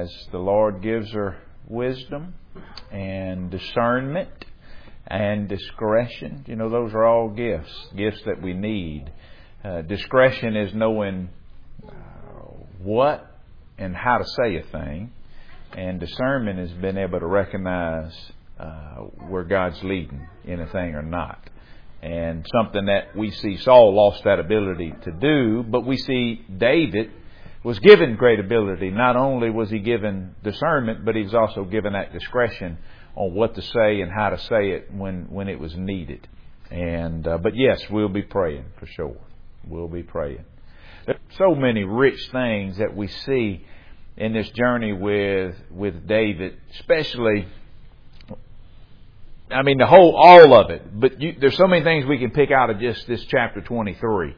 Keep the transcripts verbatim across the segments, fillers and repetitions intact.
as the Lord gives her wisdom and discernment and discretion. You know, those are all gifts, gifts that we need. Uh, discretion is knowing uh, what and how to say a thing. And discernment is being able to recognize uh, where God's leading in a thing or not. And something that we see Saul lost that ability to do, but we see David was given great ability. Not only was he given discernment, but he was also given that discretion on what to say and how to say it when, when it was needed. And uh, but yes, we'll be praying for sure. We'll be praying. There's so many rich things that we see in this journey with with David, especially. I mean, the whole, all of it. But you, there's so many things we can pick out of just this chapter twenty-three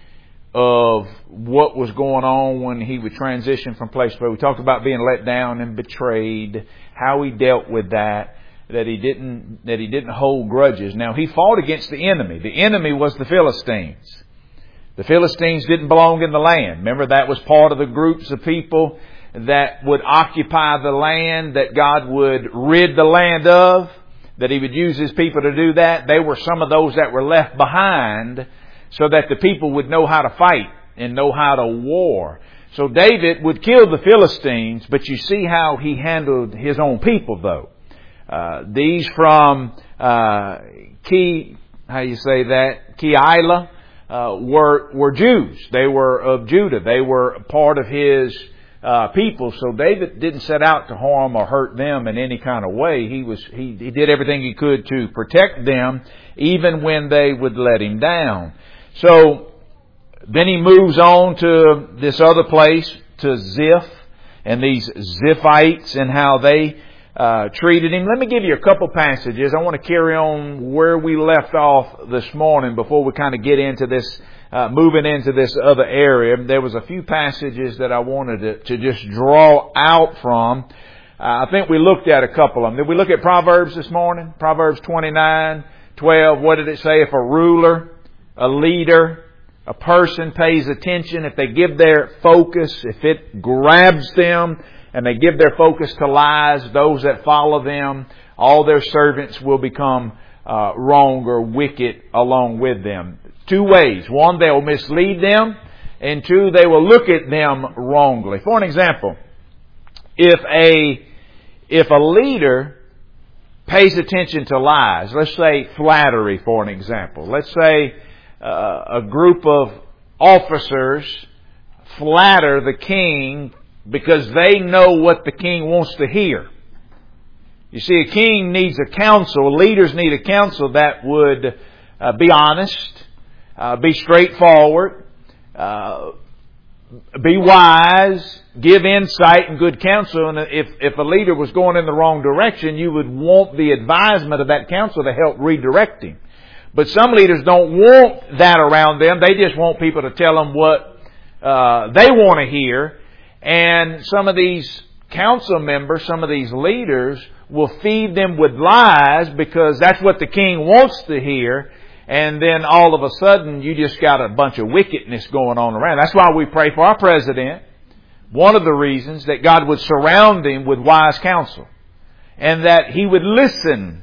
of what was going on when he would transition from place to place. We talked about being let down and betrayed, how he dealt with that, that he didn't that he didn't hold grudges. Now, he fought against the enemy. The enemy was the Philistines. The Philistines didn't belong in the land. Remember, that was part of the groups of people that would occupy the land that God would rid the land of, that he would use his people to do that. They were some of those that were left behind so that the people would know how to fight and know how to war. So David would kill the Philistines, but you see how he handled his own people, though. Uh, these from uh, Ki, how you say that, Keilah, uh, were were Jews. They were of Judah. They were part of his uh, people. So David didn't set out to harm or hurt them in any kind of way. He was he, he did everything he could to protect them, even when they would let him down. So then he moves on to this other place, to Ziph, and these Ziphites and how they uh, treated him. Let me give you a couple passages. I want to carry on where we left off this morning before we kind of get into this, uh, moving into this other area. There was a few passages that I wanted to, to just draw out from. Uh, I think we looked at a couple of them. Did we look at Proverbs this morning? Proverbs twenty-nine twelve. What did it say? If a ruler, a leader, a person pays attention, if they give their focus, if it grabs them and they give their focus to lies, those that follow them, all their servants will become uh, wrong or wicked along with them. Two ways. One, they will mislead them, and two, they will look at them wrongly. For an example, if a if a leader pays attention to lies, let's say flattery for an example. Let's say Uh, a group of officers flatter the king because they know what the king wants to hear. You see, a king needs a council, leaders need a council that would uh, be honest, uh, be straightforward, uh, be wise, give insight and good counsel. And if, if a leader was going in the wrong direction, you would want the advisement of that council to help redirect him. But some leaders don't want that around them. They just want people to tell them what uh, they want to hear. And some of these council members, some of these leaders will feed them with lies because that's what the king wants to hear. And then all of a sudden you just got a bunch of wickedness going on around. That's why we pray for our president. One of the reasons that God would surround him with wise counsel and that he would listen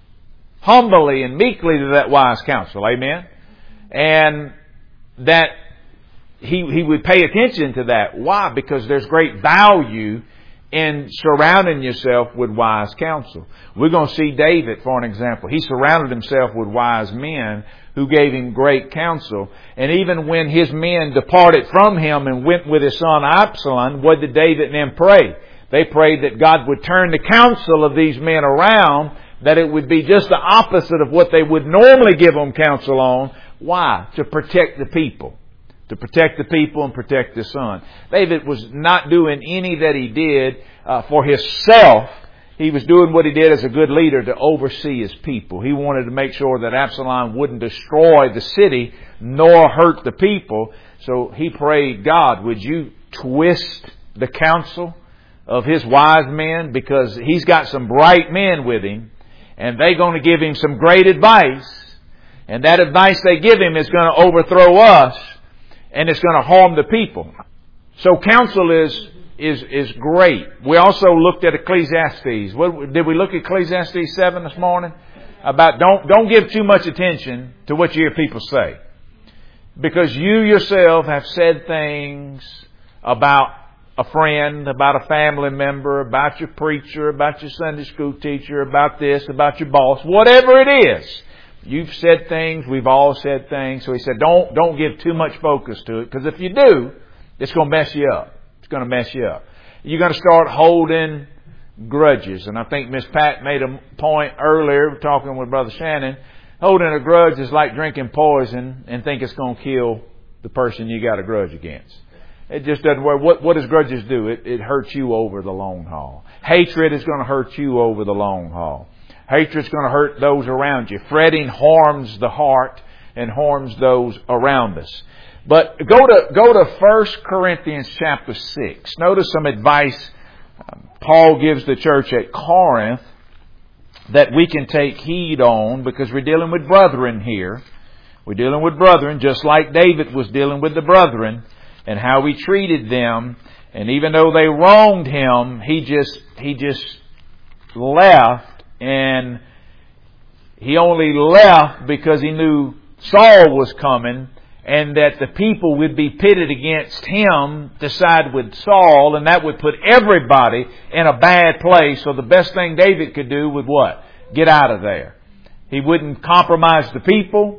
humbly and meekly to that wise counsel. Amen. And that he, he would pay attention to that. Why? Because there's great value in surrounding yourself with wise counsel. We're going to see David, for an example. He surrounded himself with wise men who gave him great counsel. And even when his men departed from him and went with his son Absalom, what did David and them pray? They prayed that God would turn the counsel of these men around, that it would be just the opposite of what they would normally give them counsel on. Why? To protect the people. To protect the people and protect the son. David was not doing any that he did uh, for himself. He was doing what he did as a good leader to oversee his people. He wanted to make sure that Absalom wouldn't destroy the city nor hurt the people. So he prayed, God, would you twist the counsel of his wise men? Because he's got some bright men with him. And they're going to give him some great advice. And that advice they give him is going to overthrow us. And it's going to harm the people. So counsel is is, is great. We also looked at Ecclesiastes. What, did we look at Ecclesiastes seven this morning? About don't, don't give too much attention to what you hear people say. Because you yourself have said things about a friend, about a family member, about your preacher, about your Sunday school teacher, about this, about your boss, whatever it is. You've said things, we've all said things. So he said, don't, don't give too much focus to it. Because if you do, it's going to mess you up. It's going to mess you up. You're going to start holding grudges. And I think Miss Pat made a point earlier, talking with Brother Shannon. Holding a grudge is like drinking poison and think it's going to kill the person you got a grudge against. It just doesn't work. What, what does grudges do? It, it hurts you over the long haul. Hatred is going to hurt you over the long haul. Hatred is going to hurt those around you. Fretting harms the heart and harms those around us. But go to, go to First Corinthians chapter six. Notice some advice Paul gives the church at Corinth that we can take heed on, because we're dealing with brethren here. We're dealing with brethren just like David was dealing with the brethren and how he treated them. And even though they wronged him, he just, he just left, and he only left because he knew Saul was coming, and that the people would be pitted against him to side with Saul, and that would put everybody in a bad place. So the best thing David could do was what? Get out of there. He wouldn't compromise the people,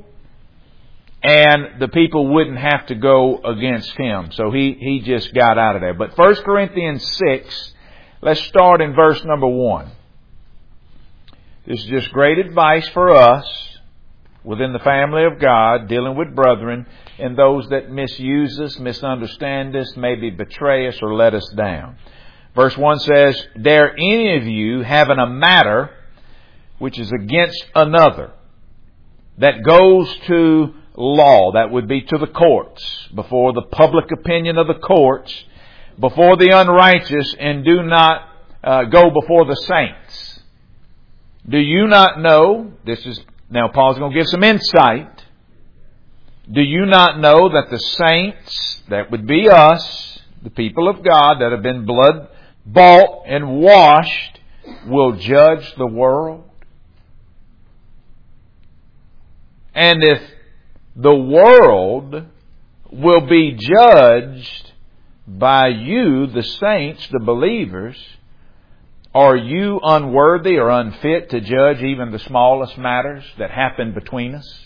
and the people wouldn't have to go against him. So he, he just got out of there. But First Corinthians six, let's start in verse number one. This is just great advice for us within the family of God, dealing with brethren and those that misuse us, misunderstand us, maybe betray us or let us down. Verse one says, "Dare any of you having a matter which is against another, that goes to law," that would be to the courts, before the public opinion of the courts, before the unrighteous, and do not uh, go before the saints. Do you not know, this is Now, Paul's going to give some insight. Do you not know that the saints, that would be us, the people of God that have been blood bought and washed, will judge the world? And if the world will be judged by you, the saints, the believers, are you unworthy or unfit to judge even the smallest matters that happen between us?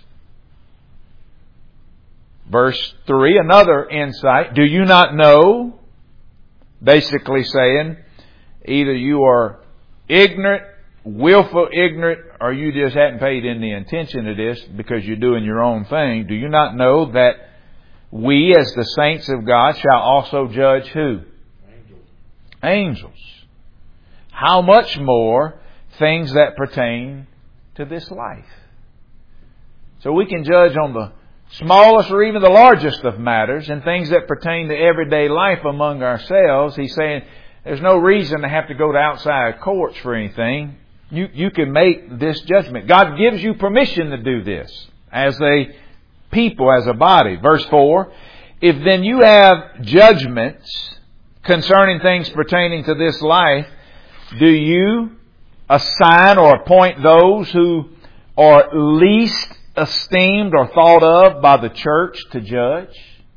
Verse three, another insight. Do you not know? Basically saying, either you are ignorant, willful ignorant, or you just hadn't paid any attention to this because you're doing your own thing. Do you not know that we as the saints of God shall also judge who? Angels. Angels. How much more things that pertain to this life? So we can judge on the smallest or even the largest of matters and things that pertain to everyday life among ourselves. He's saying there's no reason to have to go to outside courts for anything. You, you can make this judgment. God gives you permission to do this as a people, as a body. Verse four, "If then you have judgments concerning things pertaining to this life, do you assign or appoint those who are least esteemed or thought of by the church to judge?"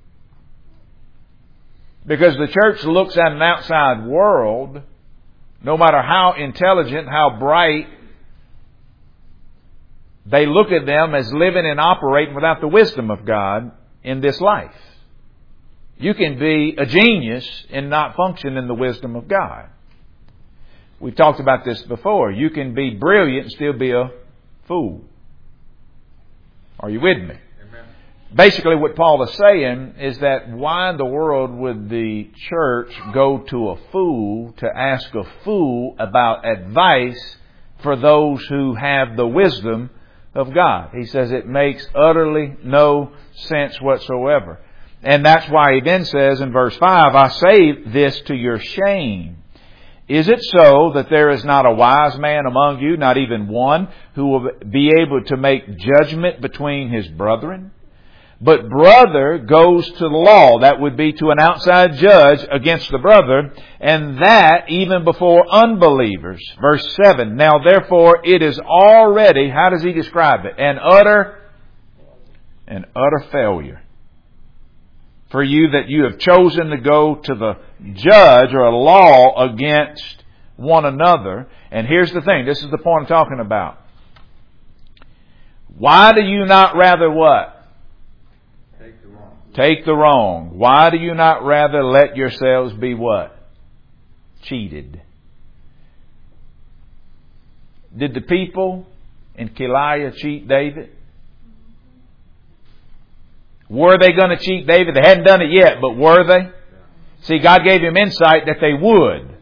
Because the church looks at an outside world, no matter how intelligent, how bright, they look at them as living and operating without the wisdom of God in this life. You can be a genius and not function in the wisdom of God. We've talked about this before. You can be brilliant and still be a fool. Are you with me? Amen. Basically what Paul is saying is that why in the world would the church go to a fool to ask a fool about advice for those who have the wisdom of God? He says it makes utterly no sense whatsoever. And that's why he then says in verse five, "I say this to your shame. Is it so that there is not a wise man among you, not even one, who will be able to make judgment between his brethren? But brother goes to the law. That would be to an outside judge against the brother. And that even before unbelievers. Verse seven. Now therefore it is already, how does he describe it? An utter, an utter failure for you that you have chosen to go to the judge or a law against one another. And here's the thing. This is the point I'm talking about. Why do you not rather what? Take the wrong. Take the wrong. Why do you not rather let yourselves be what? Cheated. Did the people in Keilah cheat David? Were they going to cheat David? They hadn't done it yet, but were they? See, God gave him insight that they would.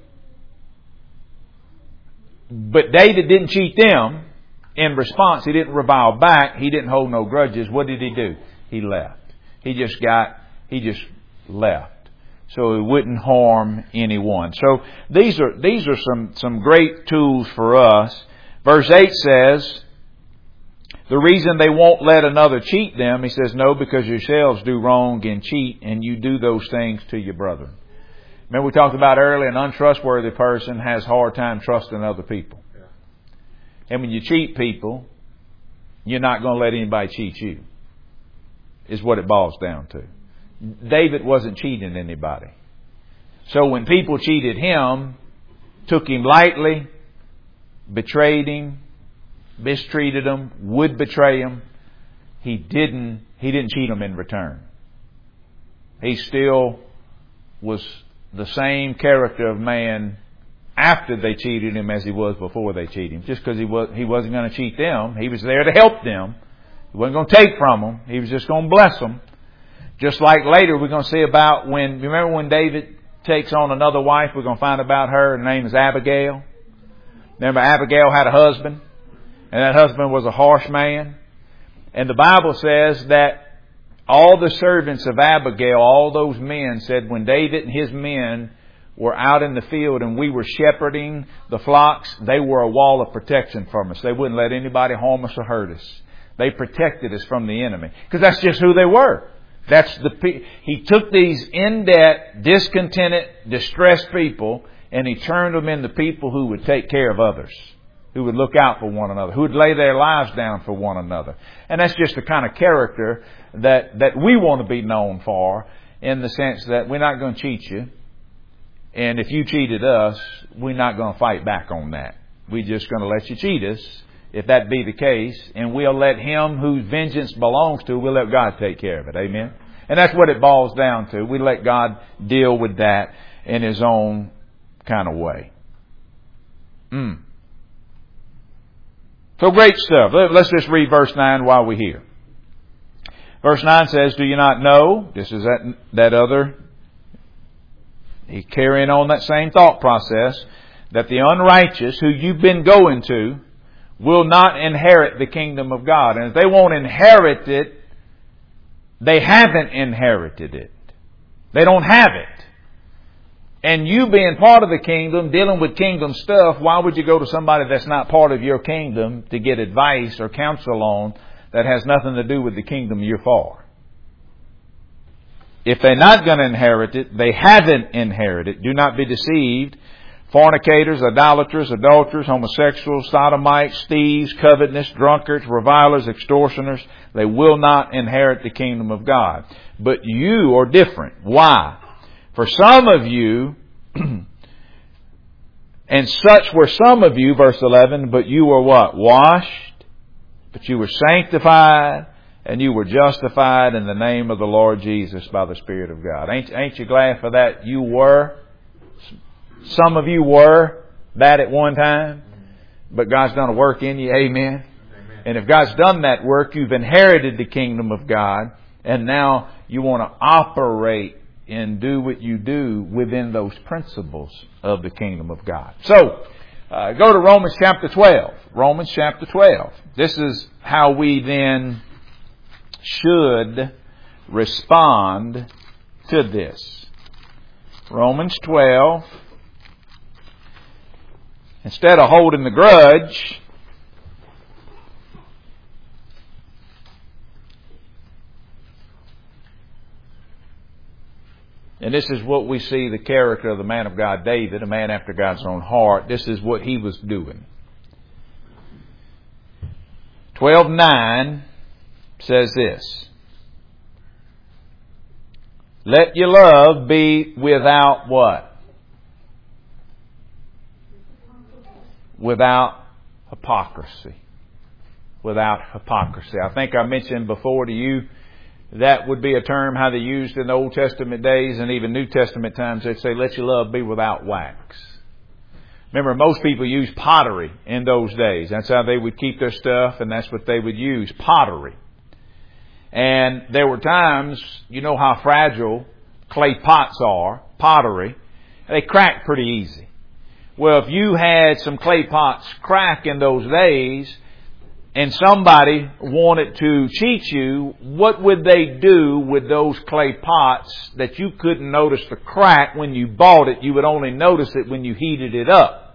But David didn't cheat them. In response, he didn't revile back. He didn't hold no grudges. What did he do? He left. He just got, he just left. So he wouldn't harm anyone. So these are, these are some, some great tools for us. Verse eight says, the reason they won't let another cheat them, he says, no, because yourselves do wrong and cheat, and you do those things to your brethren. Remember we talked about earlier, an untrustworthy person has a hard time trusting other people. Yeah. And when you cheat people, you're not going to let anybody cheat you, is what it boils down to. David wasn't cheating anybody. So when people cheated him, took him lightly, betrayed him, mistreated him, would betray him, he didn't, he didn't cheat them in return. He still was the same character of man after they cheated him as he was before they cheated him. Just because he was, he wasn't going to cheat them. He was there to help them. He wasn't going to take from them. He was just going to bless them. Just like later we're going to see about when, remember when David takes on another wife, we're going to find about her. Her name is Abigail. Remember Abigail had a husband, and that husband was a harsh man. And the Bible says that all the servants of Abigail, all those men said when David and his men were out in the field and we were shepherding the flocks, they were a wall of protection from us. They wouldn't let anybody harm us or hurt us. They protected us from the enemy. Because that's just who they were. That's the He took these in debt, discontented, distressed people, and he turned them into people who would take care of others, who would look out for one another, who would lay their lives down for one another. And that's just the kind of character that, that we want to be known for, in the sense that we're not going to cheat you. And if you cheated us, we're not going to fight back on that. We're just going to let you cheat us, if that be the case. And we'll let him whose vengeance belongs to, we'll let God take care of it. Amen? And that's what it boils down to. We let God deal with that in His own kind of way. Mm. So great stuff. Let's just read verse nine while we're here. Verse nine says, do you not know? This is that, that other, he's carrying on that same thought process, that the unrighteous who you've been going to will not inherit the kingdom of God. And if they won't inherit it, they haven't inherited it. They don't have it. And you being part of the kingdom, dealing with kingdom stuff, why would you go to somebody that's not part of your kingdom to get advice or counsel on that has nothing to do with the kingdom you're for? If they're not going to inherit it, they haven't inherited. Do not be deceived. Fornicators, idolaters, adulterers, homosexuals, sodomites, thieves, covetousness, drunkards, revilers, extortioners, they will not inherit the kingdom of God. But you are different. Why? For some of you, and such were some of you, verse eleven, but you were what? Washed, but you were sanctified, and you were justified in the name of the Lord Jesus by the Spirit of God. Ain't, ain't you glad for that? You were. Some of you were that at one time, but God's done a work in you. Amen. Amen. And if God's done that work, you've inherited the kingdom of God, and now you want to operate and do what you do within those principles of the kingdom of God. So, uh, go to Romans chapter twelve. Romans chapter twelve. This is how we then should respond to this. Romans twelve. Instead of holding the grudge, And this is what we see the character of the man of God, David, a man after God's own heart. This is what he was doing. twelve nine says this. Let your love be without what? Without hypocrisy. Without hypocrisy. I think I mentioned before to you, that would be a term how they used in the Old Testament days and even New Testament times. They'd say, let your love be without wax. Remember, most people used pottery in those days. That's how they would keep their stuff, and that's what they would use, pottery. And there were times, you know how fragile clay pots are, pottery. They crack pretty easy. Well, if you had some clay pots crack in those days, and somebody wanted to cheat you, what would they do with those clay pots that you couldn't notice the crack when you bought it? You would only notice it when you heated it up.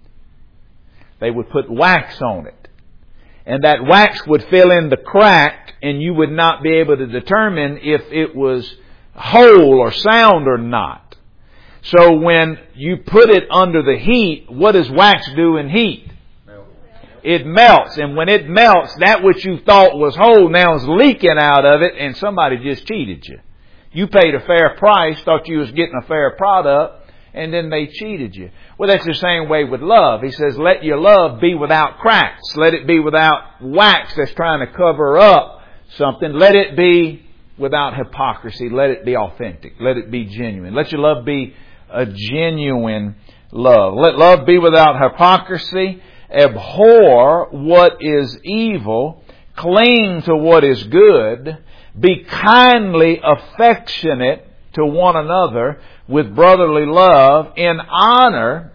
They would put wax on it. And that wax would fill in the crack, and you would not be able to determine if it was whole or sound or not. So when you put it under the heat, what does wax do in heat? It melts, and when it melts, that which you thought was whole now is leaking out of it, and somebody just cheated you. You paid a fair price, thought you was getting a fair product, and then they cheated you. Well, that's the same way with love. He says, let your love be without cracks. Let it be without wax that's trying to cover up something. Let it be without hypocrisy. Let it be authentic. Let it be genuine. Let your love be a genuine love. Let love be without hypocrisy. Abhor what is evil, cling to what is good, be kindly affectionate to one another with brotherly love, in honor,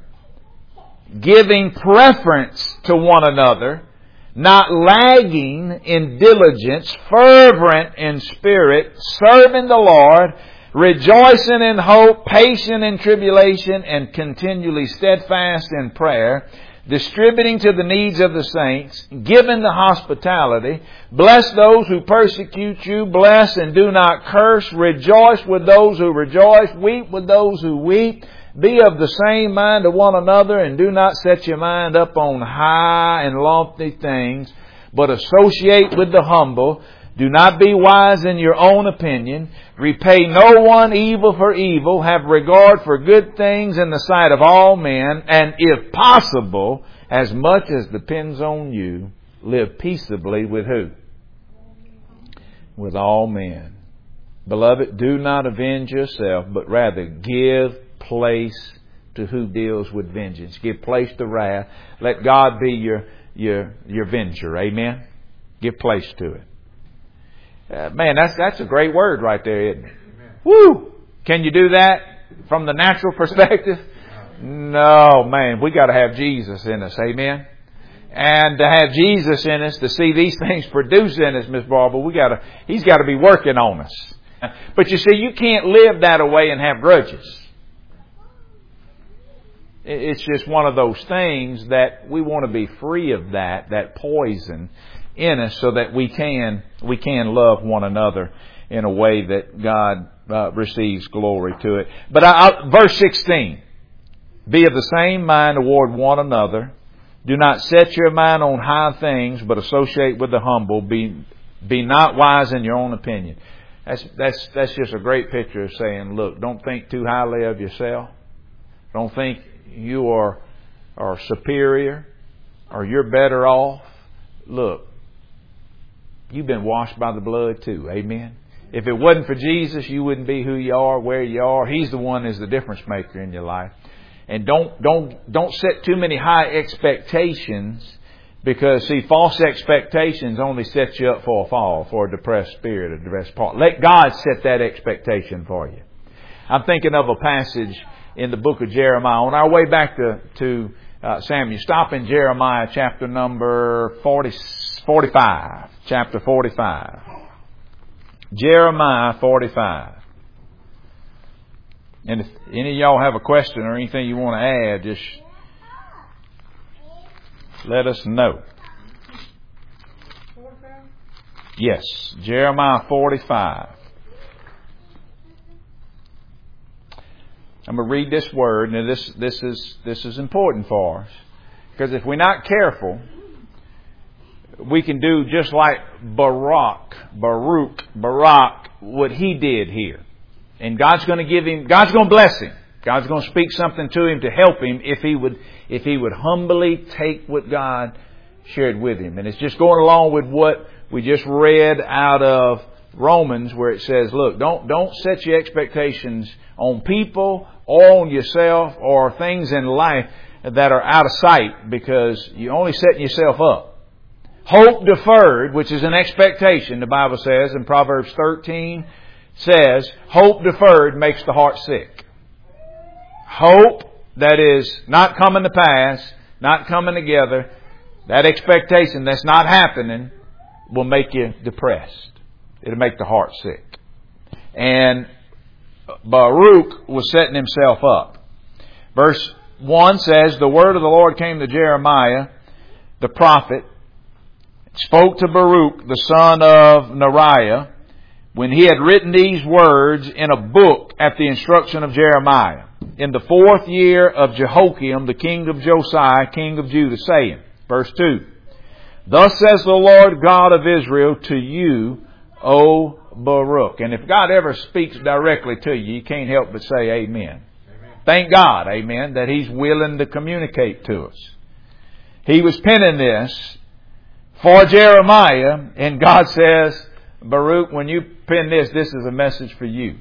giving preference to one another, not lagging in diligence, fervent in spirit, serving the Lord, rejoicing in hope, patient in tribulation, and continually steadfast in prayer, distributing to the needs of the saints, giving the hospitality. Bless those who persecute you. Bless and do not curse. Rejoice with those who rejoice. Weep with those who weep. Be of the same mind to one another, and do not set your mind up on high and lofty things, but associate with the humble. Do not be wise in your own opinion. Repay no one evil for evil. Have regard for good things in the sight of all men. And if possible, as much as depends on you, live peaceably with who? With all men. Beloved, do not avenge yourself, but rather give place to who deals with vengeance. Give place to wrath. Let God be your, your, your avenger. Amen? Give place to it. Uh, man, that's that's a great word right there, isn't it? Amen. Woo! Can you do that from the natural perspective? No, man. We got to have Jesus in us. Amen. And to have Jesus in us, to see these things produce in us, Miss Barbara, we got to. He's got to be working on us. But you see, you can't live that way and have grudges. It's just one of those things that we want to be free of that, that poison in us, so that we can we can love one another in a way that God uh, receives glory to it. But I, I, verse sixteen, be of the same mind toward one another. Do not set your mind on high things, but associate with the humble. Be be not wise in your own opinion. That's that's that's just a great picture of saying, look, don't think too highly of yourself. Don't think you are are superior or you're better off. Look, you've been washed by the blood too. Amen. If it wasn't for Jesus, you wouldn't be who you are, where you are. He's the one that's the difference maker in your life. And don't don't don't set too many high expectations, because see, false expectations only set you up for a fall, for a depressed spirit, a depressed heart. Let God set that expectation for you. I'm thinking of a passage in the book of Jeremiah. On our way back to to uh, Samuel, stop in Jeremiah chapter number forty. forty-five. Chapter forty-five. Jeremiah forty-five. And if any of y'all have a question or anything you want to add, just let us know. Yes, Jeremiah forty-five. I'm going to read this word. Now this, this is, this is important for us. Because if we're not careful, we can do just like Baruch, Baruch, Barak, what he did here. And God's going to give him, God's going to bless him. God's going to speak something to him to help him if he would, if he would humbly take what God shared with him. And it's just going along with what we just read out of Romans, where it says, look, don't, don't set your expectations on people or on yourself or things in life that are out of sight, because you're only setting yourself up. Hope deferred, which is an expectation, the Bible says in Proverbs thirteen, says, hope deferred makes the heart sick. Hope that is not coming to pass, not coming together, that expectation that's not happening will make you depressed. It'll make the heart sick. And Baruch was setting himself up. Verse one says, the word of the Lord came to Jeremiah, the prophet, spoke to Baruch, the son of Neriah, when he had written these words in a book at the instruction of Jeremiah, in the fourth year of Jehoiakim, the king of Josiah, king of Judah, saying, verse two, thus says the Lord God of Israel to you, O Baruch. And if God ever speaks directly to you, you can't help but say amen. Amen. Thank God, amen, that He's willing to communicate to us. He was penning this for Jeremiah, and God says, Baruch, when you pen this, this is a message for you.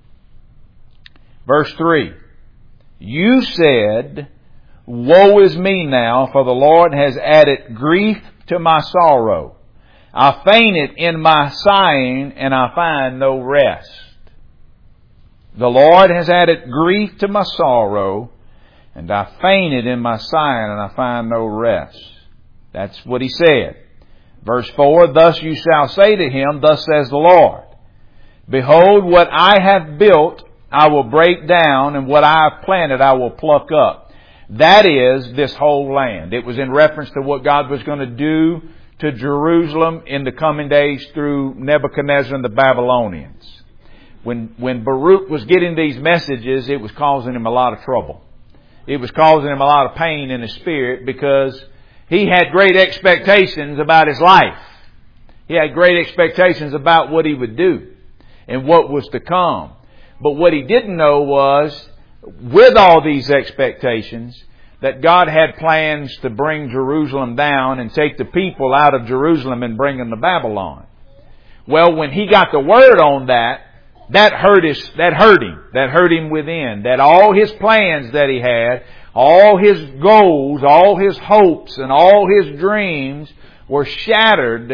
Verse three, you said, woe is me now, for the Lord has added grief to my sorrow. I fainted in my sighing, and I find no rest. The Lord has added grief to my sorrow, and I fainted in my sighing, and I find no rest. That's what he said. Verse four, thus you shall say to him, thus says the Lord, behold, what I have built I will break down, and what I have planted I will pluck up. That is this whole land. It was in reference to what God was going to do to Jerusalem in the coming days through Nebuchadnezzar and the Babylonians. When, when Baruch was getting these messages, it was causing him a lot of trouble. It was causing him a lot of pain in his spirit, because he had great expectations about his life. He had great expectations about what he would do and what was to come. But what he didn't know was, with all these expectations, that God had plans to bring Jerusalem down and take the people out of Jerusalem and bring them to Babylon. Well, when he got the word on that, that hurt his, that hurt him. That hurt him within. That all his plans that he had, all his goals, all his hopes, and all his dreams were shattered,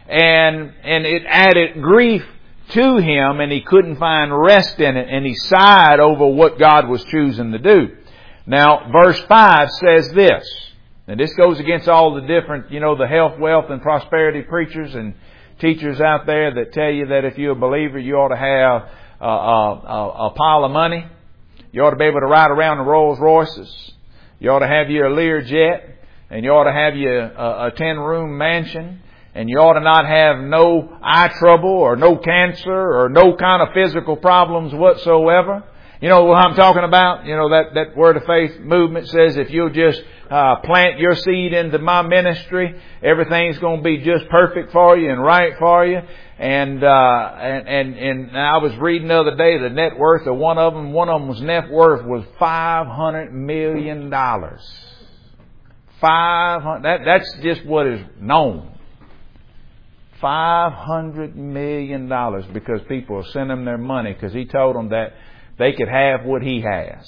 and, and it added grief to him, and he couldn't find rest in it, and he sighed over what God was choosing to do. Now, verse five says this, and this goes against all the different, you know, the health, wealth, and prosperity preachers and teachers out there that tell you that if you're a believer, you ought to have a, a, a pile of money. You ought to be able to ride around in Rolls Royces. You ought to have your Learjet, and you ought to have your a, a ten-room mansion. And you ought to not have no eye trouble or no cancer or no kind of physical problems whatsoever. You know what I'm talking about? You know, that, that Word of Faith movement says if you'll just uh, plant your seed into my ministry, everything's going to be just perfect for you and right for you. And, uh, and, and, and I was reading the other day the net worth of one of them. One of them's net worth was five hundred million dollars. five hundred, that, that's just what is known. five hundred million dollars, because people will send him their money because he told them that they could have what he has.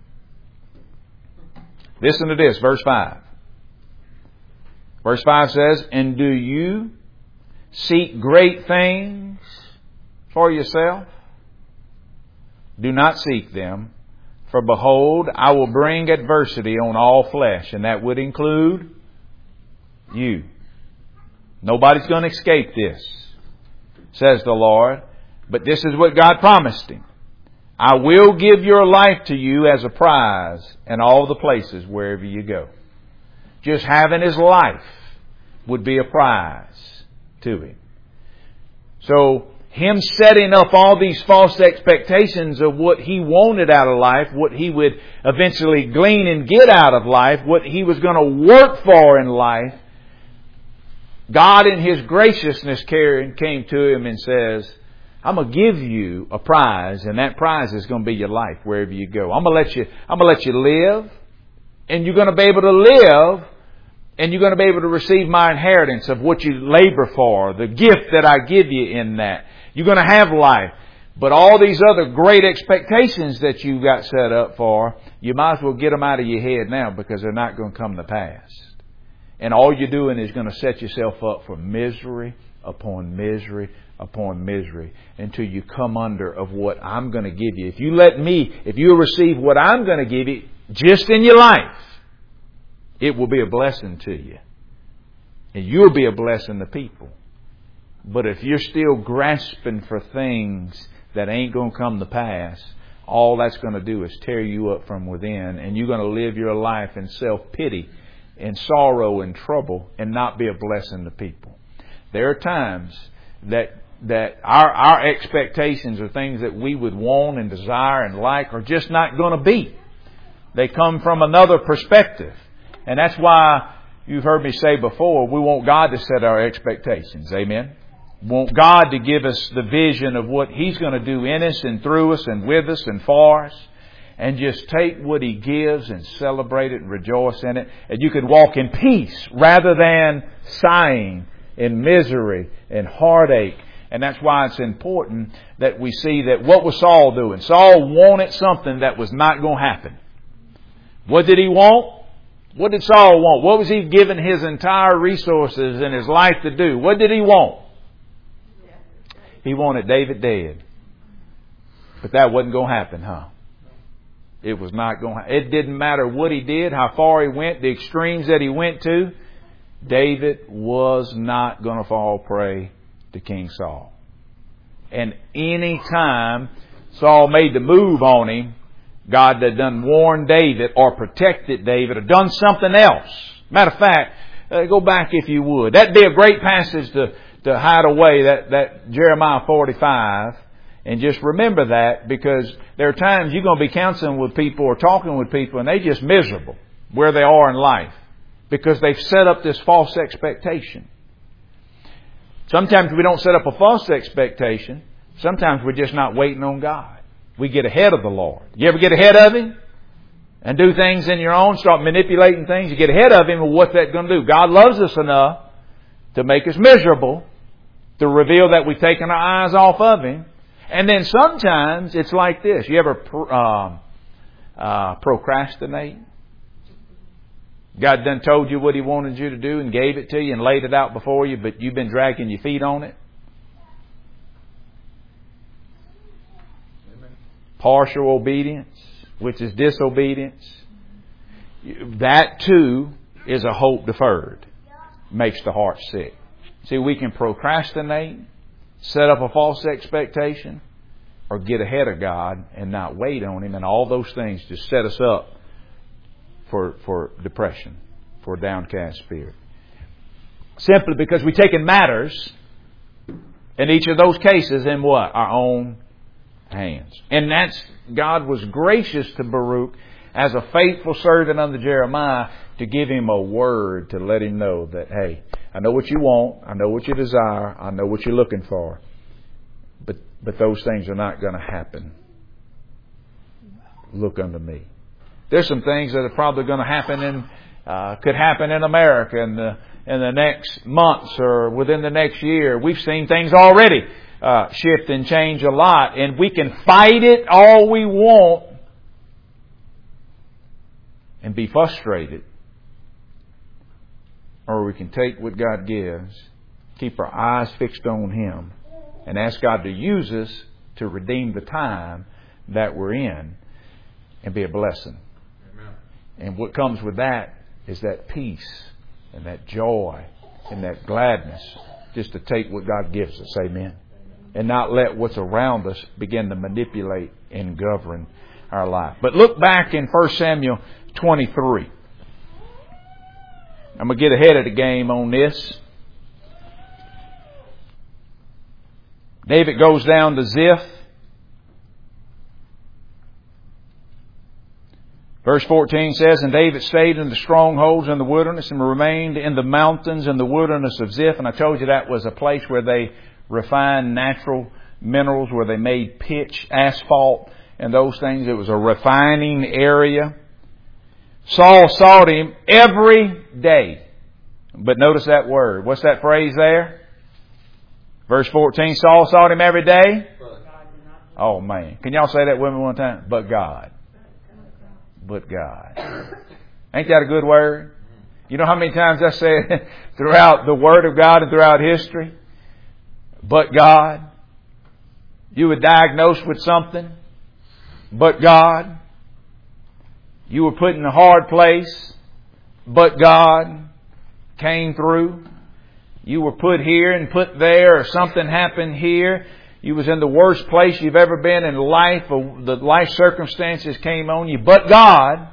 Listen to this, verse five. Verse five says, and do you seek great things for yourself? Do not seek them, for behold, I will bring adversity on all flesh, and that would include you. Nobody's going to escape this, says the Lord. But this is what God promised him. I will give your life to you as a prize in all the places wherever you go. Just having his life would be a prize to him. So him setting up all these false expectations of what he wanted out of life, what he would eventually glean and get out of life, what he was going to work for in life, God in His graciousness came to him and says, I'm going to give you a prize, and that prize is going to be your life wherever you go. I'm going to let you, I'm going to let you live, and you're going to be able to live, and you're going to be able to receive my inheritance of what you labor for, the gift that I give you in that. You're going to have life. But all these other great expectations that you got set up for, you might as well get them out of your head now, because they're not going to come to pass. And all you're doing is going to set yourself up for misery upon misery upon misery until you come under of what I'm going to give you. If you let me, if you receive what I'm going to give you just in your life, it will be a blessing to you. And you'll be a blessing to people. But if you're still grasping for things that ain't going to come to pass, all that's going to do is tear you up from within, and you're going to live your life in self-pity, in sorrow and trouble, and not be a blessing to people. There are times that that our our expectations are things that we would want and desire and like are just not going to be. They come from another perspective. And that's why you've heard me say before, we want God to set our expectations. Amen. We want God to give us the vision of what He's going to do in us and through us and with us and for us. And just take what He gives and celebrate it and rejoice in it. And you can walk in peace rather than sighing in misery and heartache. And that's why it's important that we see that what was Saul doing? Saul wanted something that was not going to happen. What did he want? What did Saul want? What was he giving his entire resources in his life to do? What did he want? He wanted David dead. But that wasn't going to happen, huh? It was not going to. It didn't matter what he did, how far he went, the extremes that he went to. David was not going to fall prey to King Saul. And any time Saul made the move on him, God had done warned David or protected David or done something else. Matter of fact, uh, go back if you would. That'd be a great passage to, to hide away, that, that Jeremiah forty-five. And just remember that, because there are times you're going to be counseling with people or talking with people and they're just miserable where they are in life because they've set up this false expectation. Sometimes we don't set up a false expectation. Sometimes we're just not waiting on God. We get ahead of the Lord. You ever get ahead of Him and do things in your own, start manipulating things? You get ahead of Him, and what's that going to do? God loves us enough to make us miserable, to reveal that we've taken our eyes off of Him. And then sometimes it's like this. You ever pro, uh, uh, procrastinate? God done told you what He wanted you to do and gave it to you and laid it out before you, but you've been dragging your feet on it. Amen. Partial obedience, which is disobedience. That too is a hope deferred. Makes the heart sick. See, we can procrastinate, set up a false expectation, or get ahead of God and not wait on Him, and all those things just set us up for for depression, for a downcast spirit. Simply because we've taken matters in each of those cases in what? Our own hands. And that's, God was gracious to Baruch as a faithful servant unto Jeremiah to give him a word to let him know that, hey, I know what you want, I know what you desire, I know what you're looking for, but but those things are not going to happen. Look unto me. There's some things that are probably going to happen in, uh, could happen in America in the in the next months or within the next year. We've seen things already uh, shift and change a lot, and we can fight it all we want and be frustrated, or we can take what God gives, keep our eyes fixed on Him, and ask God to use us to redeem the time that we're in and be a blessing. Amen. And what comes with that is that peace and that joy and that gladness, just to take what God gives us. Amen. And not let what's around us begin to manipulate and govern our life. But look back in First Samuel twenty-three. I'm going to get ahead of the game on this. David goes down to Ziph. Verse fourteen says, and David stayed in the strongholds in the wilderness and remained in the mountains in the wilderness of Ziph. And I told you that was a place where they refined natural minerals, where they made pitch, asphalt, and those things. It was a refining area. Saul sought him every day. But notice that word. What's that phrase there? Verse fourteen, Saul sought him every day. Oh man. Can y'all say that with me one time? But God. But God. Ain't that a good word? You know how many times I say it throughout the Word of God and throughout history? But God. You were diagnosed with something. But God. You were put in a hard place. But God came through. You were put here and put there, or something happened here. You was in the worst place you've ever been in life. Or the life circumstances came on you. But God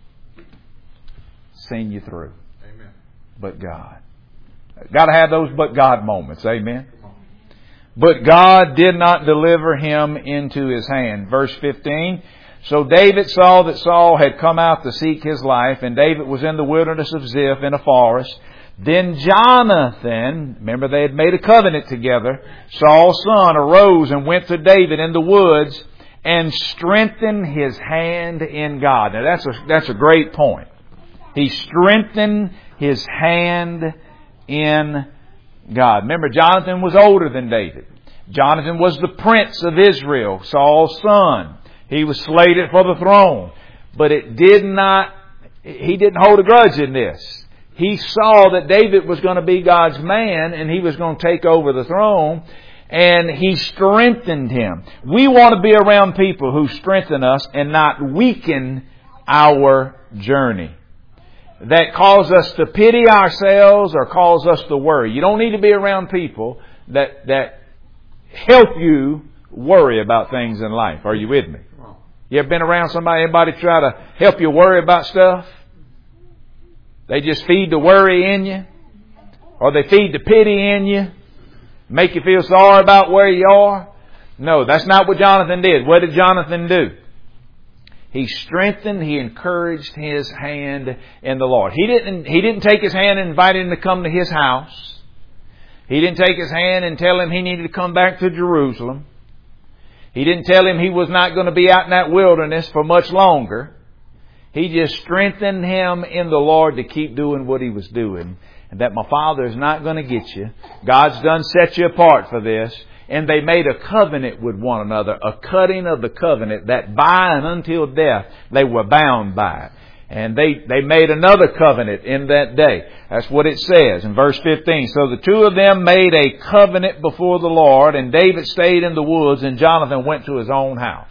seen you through. Amen. But God. Got to have those but God moments. Amen. But God did not deliver him into his hand. Verse fifteen. So David saw that Saul had come out to seek his life, and David was in the wilderness of Ziph in a forest. Then Jonathan, remember they had made a covenant together, Saul's son, arose and went to David in the woods and strengthened his hand in God. Now that's a, that's a great point. He strengthened his hand in God. Remember, Jonathan was older than David. Jonathan was the prince of Israel, Saul's son. He was slated for the throne. But it did not, he didn't hold a grudge in this. He saw that David was going to be God's man and he was going to take over the throne, and he strengthened him. We want to be around people who strengthen us and not weaken our journey, that cause us to pity ourselves or cause us to worry. You don't need to be around people that, that help you worry about things in life. Are you with me? You ever been around somebody, anybody try to help you worry about stuff? They just feed the worry in you. Or they feed the pity in you. Make you feel sorry about where you are. No, that's not what Jonathan did. What did Jonathan do? He strengthened, he encouraged his hand in the Lord. He didn't, he didn't take his hand and invite him to come to his house. He didn't take his hand and tell him he needed to come back to Jerusalem. He didn't tell him he was not going to be out in that wilderness for much longer. He just strengthened him in the Lord to keep doing what he was doing. And that my Father is not going to get you. God's done set you apart for this. And they made a covenant with one another. A cutting of the covenant that by and until death they were bound by it. And they, they made another covenant in that day. That's what it says in verse fifteen. So the two of them made a covenant before the Lord, and David stayed in the woods, and Jonathan went to his own house.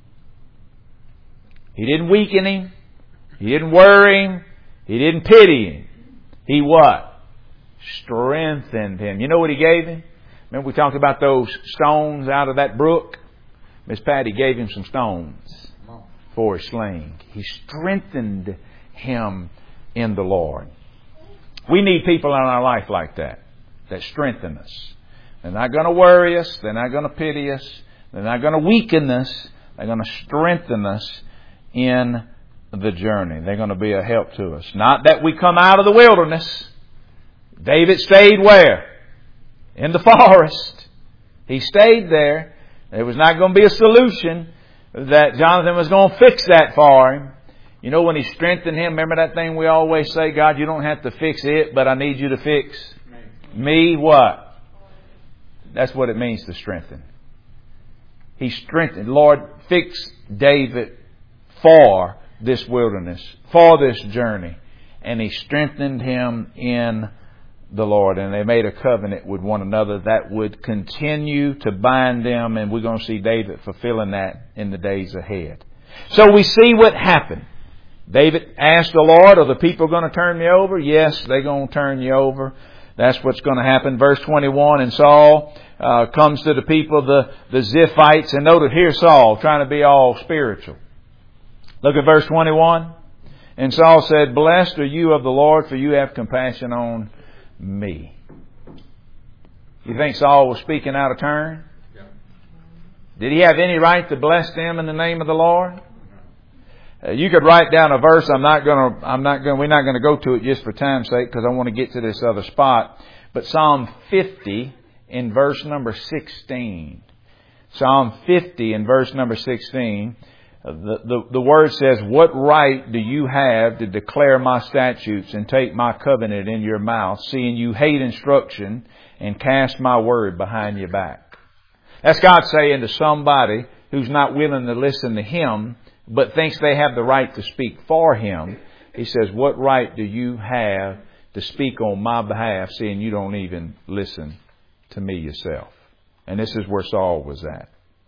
He didn't weaken him. He didn't worry him. He didn't pity him. He what? Strengthened him. You know what he gave him? Remember we talked about those stones out of that brook? Miss Patty gave him some stones for his sling. He strengthened him in the Lord. We need people in our life like that, that strengthen us. They're not going to worry us. They're not going to pity us. They're not going to weaken us. They're going to strengthen us in the journey. They're going to be a help to us. Not that we come out of the wilderness. David stayed where? In the forest. He stayed there. There was not going to be a solution that Jonathan was going to fix that for him. You know, when he strengthened him, remember that thing we always say, God, you don't have to fix it, but I need you to fix me. What? That's what it means to strengthen. He strengthened. Lord, fix David for this wilderness, for this journey. And he strengthened him in the Lord. And they made a covenant with one another that would continue to bind them. And we're going to see David fulfilling that in the days ahead. So we see what happened. David asked the Lord, are the people going to turn me over? Yes, they're going to turn you over. That's what's going to happen. Verse twenty-one, and Saul uh, comes to the people, the, the Ziphites. And notice here Saul trying to be all spiritual. Look at verse twenty-one. And Saul said, blessed are you of the Lord, for you have compassion on me. You think Saul was speaking out of turn? Yeah. Did he have any right to bless them in the name of the Lord? Uh, you could write down a verse. I'm not going to, I'm not going, we're not going to go to it just for time's sake because I want to get to this other spot. But Psalm fifty in verse number sixteen. Psalm fifty in verse number sixteen. Uh, the, the, the word says, what right do you have to declare my statutes and take my covenant in your mouth, seeing you hate instruction and cast my word behind your back? That's God saying to somebody who's not willing to listen to Him, but thinks they have the right to speak for Him. He says, what right do you have to speak on my behalf, seeing you don't even listen to me yourself? And this is where Saul was at.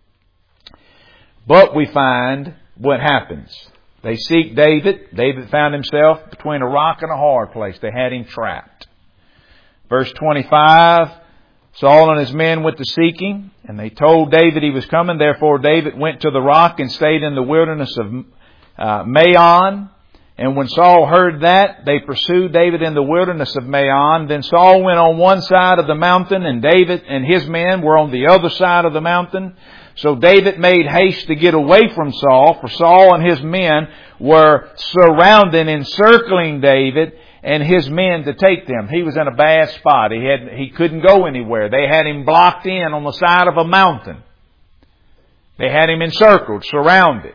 But we find what happens. They seek David. David found himself between a rock and a hard place. They had him trapped. Verse twenty-five, Saul and his men went to seek him, and they told David he was coming. Therefore David went to the rock and stayed in the wilderness of uh, Maon. And when Saul heard that, they pursued David in the wilderness of Maon. Then Saul went on one side of the mountain, and David and his men were on the other side of the mountain. So David made haste to get away from Saul, for Saul and his men were surrounding, encircling David and his men to take them. He was in a bad spot. He had, he couldn't go anywhere. They had him blocked in on the side of a mountain. They had him encircled, surrounded.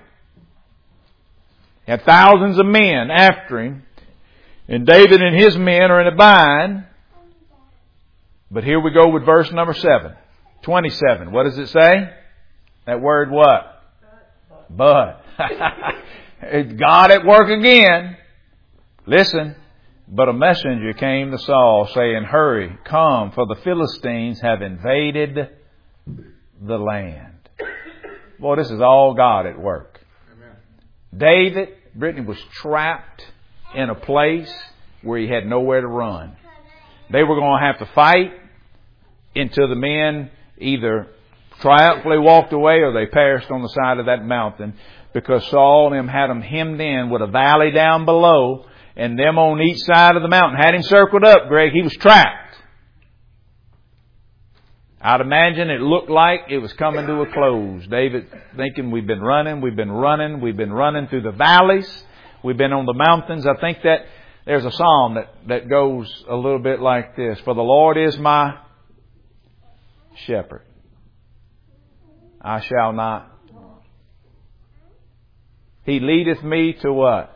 He had thousands of men after him. And David and his men are in a bind. But here we go with verse number seven. twenty-seven. What does it say? That word what? But. It's God at work again. Listen. But a messenger came to Saul saying, hurry, come, for the Philistines have invaded the land. Boy, this is all God at work. Amen. David, Brittany, was trapped in a place where he had nowhere to run. They were going to have to fight until the men either triumphantly walked away or they perished on the side of that mountain, because Saul and them had them hemmed in with a valley down below, and them on each side of the mountain had him circled up, Greg. He was trapped. I'd imagine it looked like it was coming to a close. David thinking, we've been running, we've been running, we've been running through the valleys. We've been on the mountains. I think that there's a psalm that, that goes a little bit like this. For the Lord is my shepherd. I shall not. He leadeth me to what?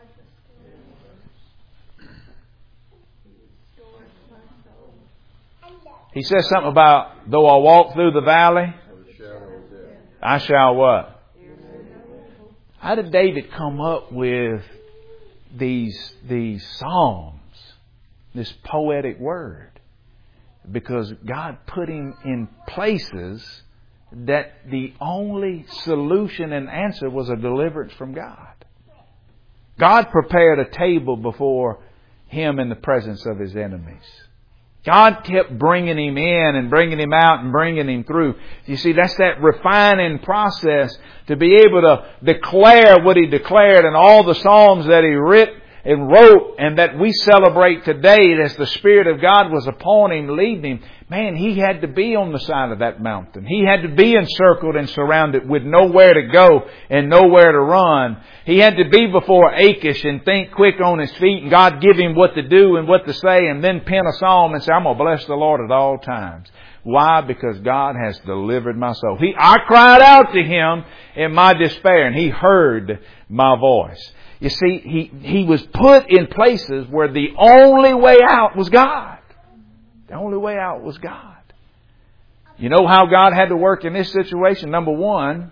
He says something about, though I walk through the valley, I shall what? How did David come up with these, these psalms, this poetic word? Because God put him in places that the only solution and answer was a deliverance from God. God prepared a table before him in the presence of his enemies. God kept bringing him in and bringing him out and bringing him through. You see, that's that refining process to be able to declare what he declared in all the Psalms that he writ and wrote and that we celebrate today as the Spirit of God was upon him, leading him. Man, he had to be on the side of that mountain. He had to be encircled and surrounded with nowhere to go and nowhere to run. He had to be before Achish and think quick on his feet, and God give him what to do and what to say, and then pen a psalm and say, I'm going to bless the Lord at all times. Why? Because God has delivered my soul. He, I cried out to Him in my despair, and He heard my voice. You see, he, he was put in places where the only way out was God. The only way out was God. You know how God had to work in this situation? Number one,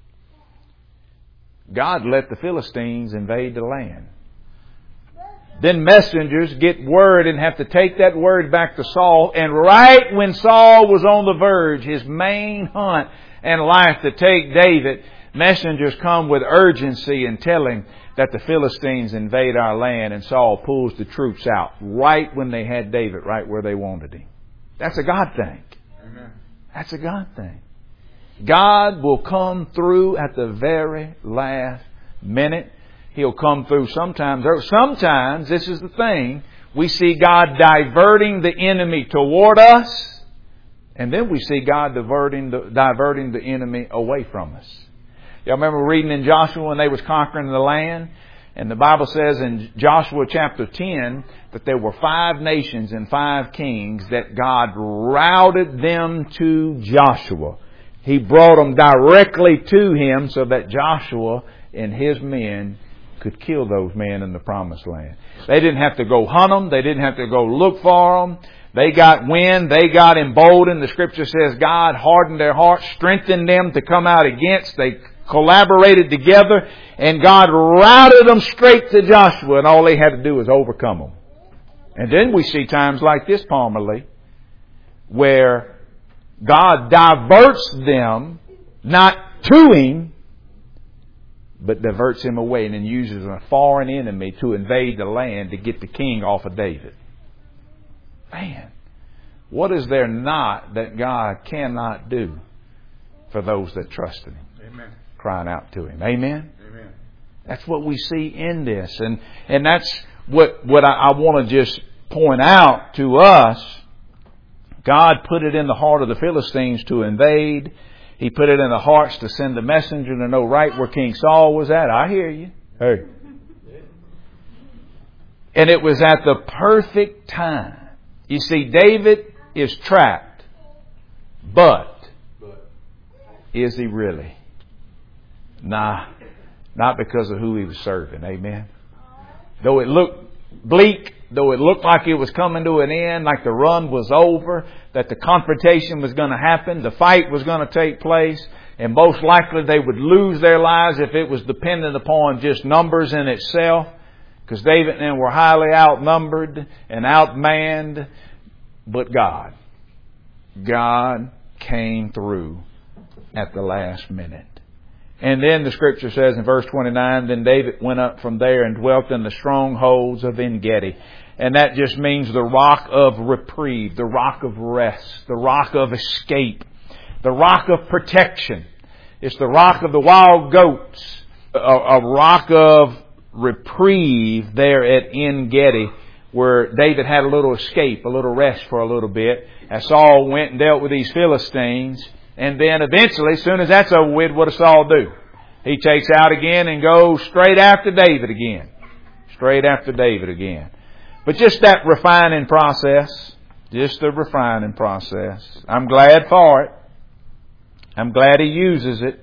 God let the Philistines invade the land. Then messengers get word and have to take that word back to Saul. And right when Saul was on the verge, his main hunt and life to take David, messengers come with urgency and tell him that the Philistines invade our land, and Saul pulls the troops out right when they had David right where they wanted him. That's a God thing. Amen. That's a God thing. God will come through at the very last minute. He'll come through sometimes. Sometimes, this is the thing, we see God diverting the enemy toward us, And then we see God diverting the, diverting the enemy away from us. Y'all remember reading in Joshua when they was conquering the land? And the Bible says in Joshua chapter ten that there were five nations and five kings that God routed them to Joshua. He brought them directly to him so that Joshua and his men could kill those men in the promised land. They didn't have to go hunt them. They didn't have to go look for them. They got wind. They got emboldened. The scripture says God hardened their hearts, strengthened them to come out against. They collaborated together, and God routed them straight to Joshua, and all they had to do was overcome them. And then we see times like this, Palmer Lee, where God diverts them, not to him, but diverts him away and then uses a foreign enemy to invade the land to get the king off of David. Man, what is there not that God cannot do for those that trust in him? Amen. Crying out to him. Amen? Amen. That's what we see in this. And and that's what, what I, I want to just point out to us. God put it in the heart of the Philistines to invade. He put it in the hearts to send the messenger to know right where King Saul was at. I hear you. Hey. And it was at the perfect time. You see, David is trapped. But is he really? Nah. Not because of who he was serving. Amen. Though it looked bleak, though it looked like it was coming to an end, like the run was over, that the confrontation was going to happen, the fight was going to take place, and most likely they would lose their lives if it was dependent upon just numbers in itself, because David and them were highly outnumbered and outmanned. But God, God came through at the last minute. And then the scripture says in verse twenty-nine, then David went up from there and dwelt in the strongholds of En-gedi. And that just means the rock of reprieve, the rock of rest, the rock of escape, the rock of protection. It's the rock of the wild goats, a, a rock of reprieve there at En-gedi, where David had a little escape, a little rest for a little bit, as Saul went and dealt with these Philistines. And then eventually, as soon as that's over with, what does Saul do? He takes out again and goes straight after David again. Straight after David again. But just that refining process. Just the refining process. I'm glad for it. I'm glad he uses it.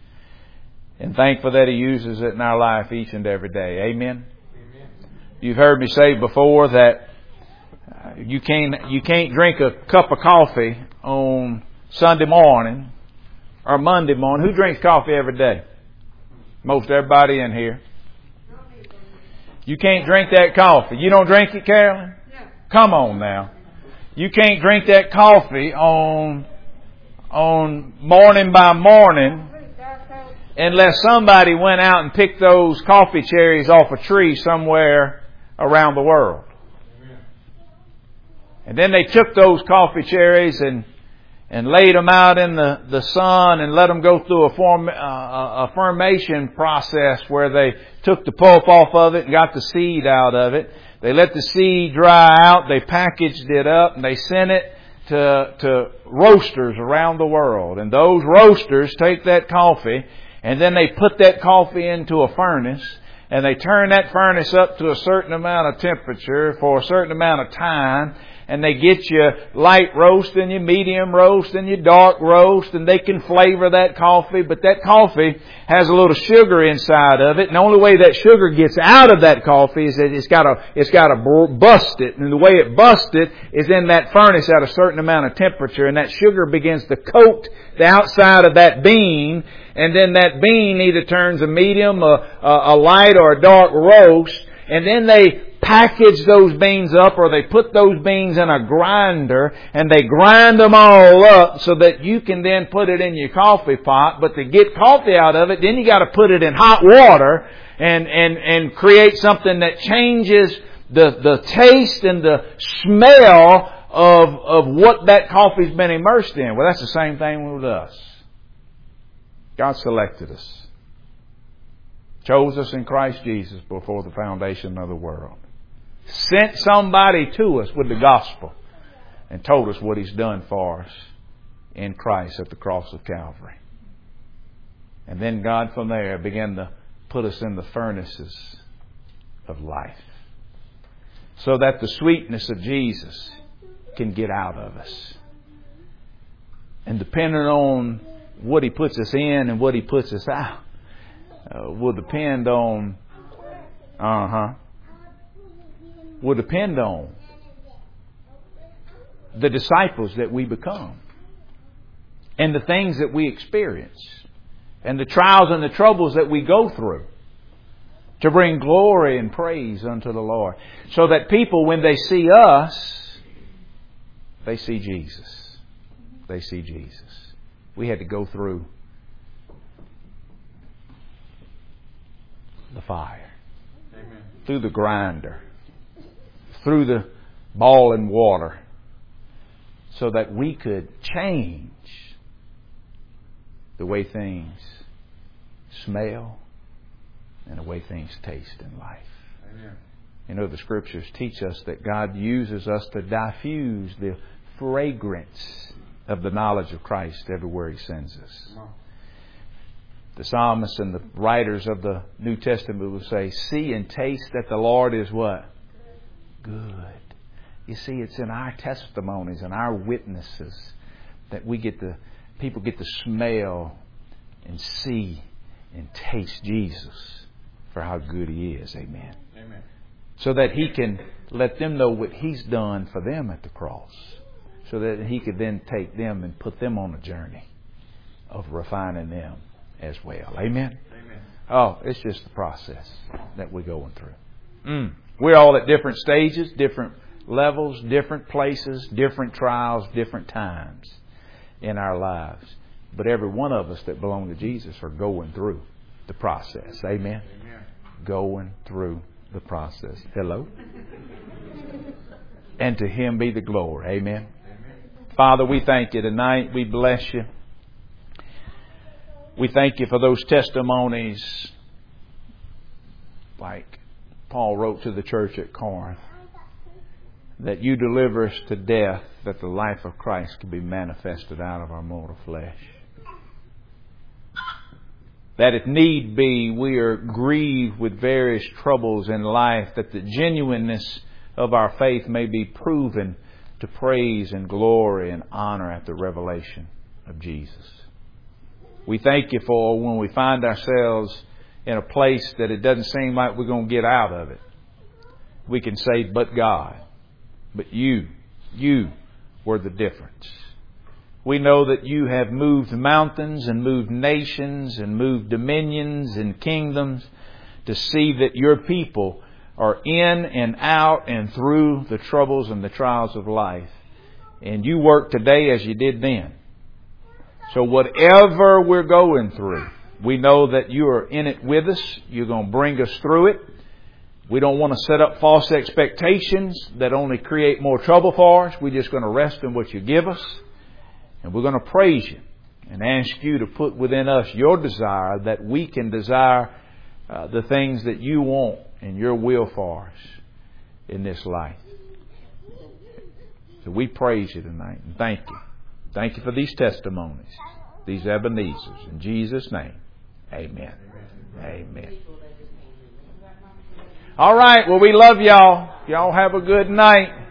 And thankful that he uses it in our life each and every day. Amen? Amen. You've heard me say before that you can't, you can't drink a cup of coffee on Sunday morning or Monday morning. Who drinks coffee every day? Most everybody in here. You can't drink that coffee. You don't drink it, Carolyn? Come on now. You can't drink that coffee on on morning by morning unless somebody went out and picked those coffee cherries off a tree somewhere around the world. And then they took those coffee cherries and and laid them out in the, the sun and let them go through a, form, uh, a fermentation process where they took the pulp off of it and got the seed out of it. They let the seed dry out. They packaged it up and they sent it to, to roasters around the world. And those roasters take that coffee and then they put that coffee into a furnace and they turn that furnace up to a certain amount of temperature for a certain amount of time. And they get you light roast and your medium roast and your dark roast, and they can flavor that coffee. But that coffee has a little sugar inside of it, and the only way that sugar gets out of that coffee is that it's got to it's got to bust it. And the way it busts it is in that furnace at a certain amount of temperature, and that sugar begins to coat the outside of that bean, and then that bean either turns a medium, a, a light, or a dark roast, and then they package those beans up, or they put those beans in a grinder and they grind them all up so that you can then put it in your coffee pot. But to get coffee out of it, then you got to put it in hot water and, and, and create something that changes the, the taste and the smell of, of what that coffee's been immersed in. Well, that's the same thing with us. God selected us. Chose us in Christ Jesus before the foundation of the world. Sent somebody to us with the gospel and told us what He's done for us. in Christ at the cross of Calvary. And then God from there began to put us in the furnaces of life, so that the sweetness of Jesus can get out of us. And depending on what He puts us in and what He puts us out, uh, will depend on, uh-huh, will depend on the disciples that we become, and the things that we experience, and the trials and the troubles that we go through, to bring glory and praise unto the Lord. So that people, when they see us, they see Jesus. They see Jesus. We had to go through the fire. Amen. Through the grinder. Through the boiling water. So that we could change the way things smell and the way things taste in life. Amen. You know, the Scriptures teach us that God uses us to diffuse the fragrance of the knowledge of Christ everywhere He sends us. The psalmists and the writers of the New Testament will say, see and taste that the Lord is what? Good. You see, it's in our testimonies and our witnesses that we get to, people get to smell and see and taste Jesus for how good He is. Amen. Amen. So that He can let them know what He's done for them at the cross. So that He could then take them and put them on a journey of refining them as well. Amen. Amen. Oh, it's just the process that we're going through. Mm. We're all at different stages, different levels, different places, different trials, different times in our lives. But every one of us that belong to Jesus are going through the process. Amen. Amen. Going through the process. Hello? And to Him be the glory. Amen. Amen. Father, we thank You tonight. We bless You. We thank You for those testimonies like Paul wrote to the church at Corinth, that You deliver us to death, that the life of Christ can be manifested out of our mortal flesh. That if need be, we are grieved with various troubles in life, that the genuineness of our faith may be proven to praise and glory and honor at the revelation of Jesus. We thank You for when we find ourselves in a place that it doesn't seem like we're going to get out of it, we can say, but God, but You, You were the difference. We know that You have moved mountains and moved nations and moved dominions and kingdoms to see that Your people are in and out and through the troubles and the trials of life. And You work today as You did then. So whatever we're going through, we know that You are in it with us. You're going to bring us through it. We don't want to set up false expectations that only create more trouble for us. We're just going to rest in what You give us. And we're going to praise You and ask You to put within us Your desire, that we can desire uh, the things that You want and Your will for us in this life. So we praise You tonight and thank You. Thank You for these testimonies, these Ebenezers. In Jesus' name, amen. Amen. All right. Well, we love y'all. Y'all have a good night.